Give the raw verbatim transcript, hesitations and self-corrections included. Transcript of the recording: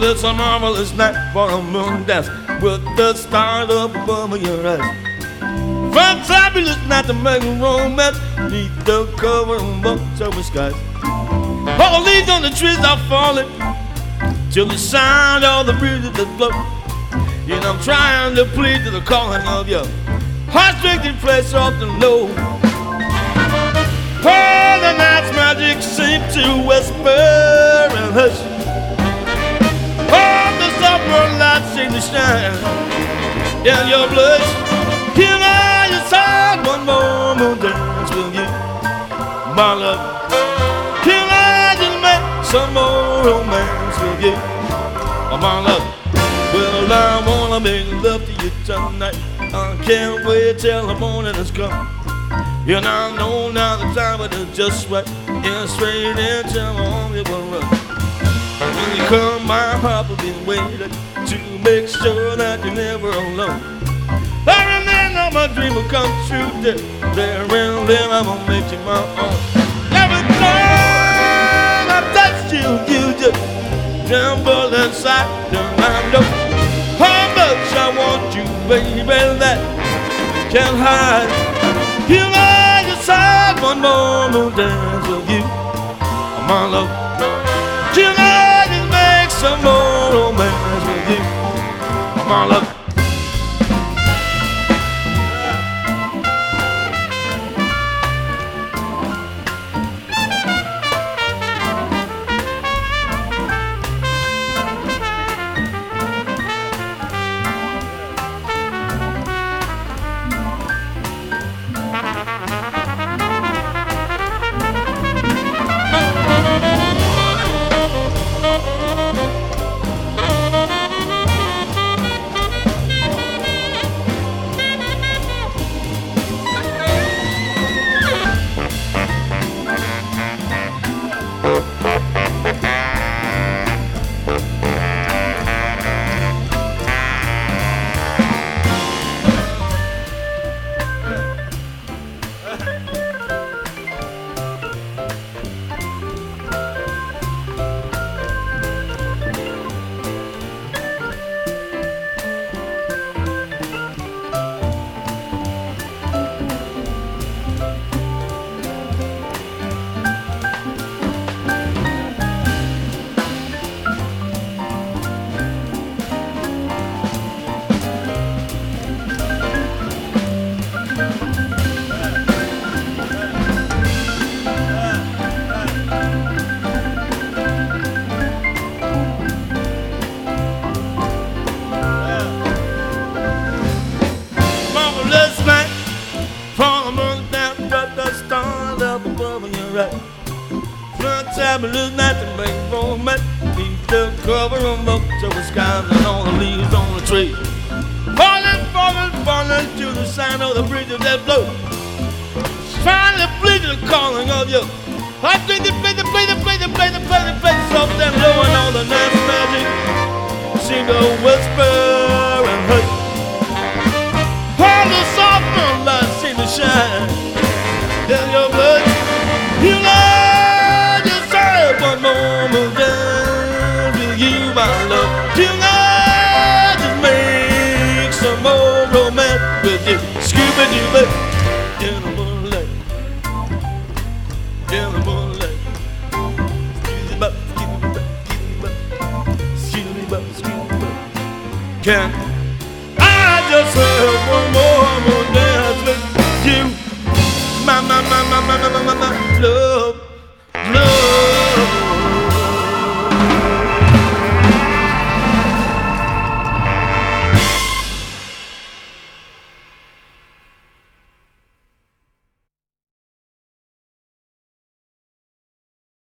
Well, it's a marvelous night for a moon dance with the stars up above your eyes. Fun fabulous night to make a romance neath the cover of October skies. All the leaves on the trees are falling till the sound of the breezes that blow. And I'm trying to plead to the calling of your heart-stricken place off the low. Oh, the night's magic seems to whisper and hush. Oh, the summer lights seem to shine in your blush. Can I just have one more moon dance with you, my love? Can I just make some more romance with you, my love? Well, I wanna make love to you tonight. I can't wait till the morning has come. And I know now the time is just right, and straight into my arms it will run. When you come, my heart will be waiting to make sure that you're never alone. I remember my dream will come true. There and then I'm gonna make you my own. Every time I touch you, you just tremble inside. And I know how much I want you, baby, that can't hide. You I just had one more moon dance with you, my love. Can I just make some more romance with you, my love? Fabulous night to make romance beneath the cover of October skies and all the leaves on the tree. Falling, falling, falling to the sound of the breezes that blow. Trying to plead the calling of you. I play the play the play the play the play the play the play soft and low, and all the night's magic seem to whisper and hurt. All the soft moonlight seem to shine in your blood. You know one moment dance with you, my love. Tonight just make some more romance with you. Scuba doo in the moonlight, in the moonlight. Scuba up, scuba up, scuba up, scuba up. Can I just have one more?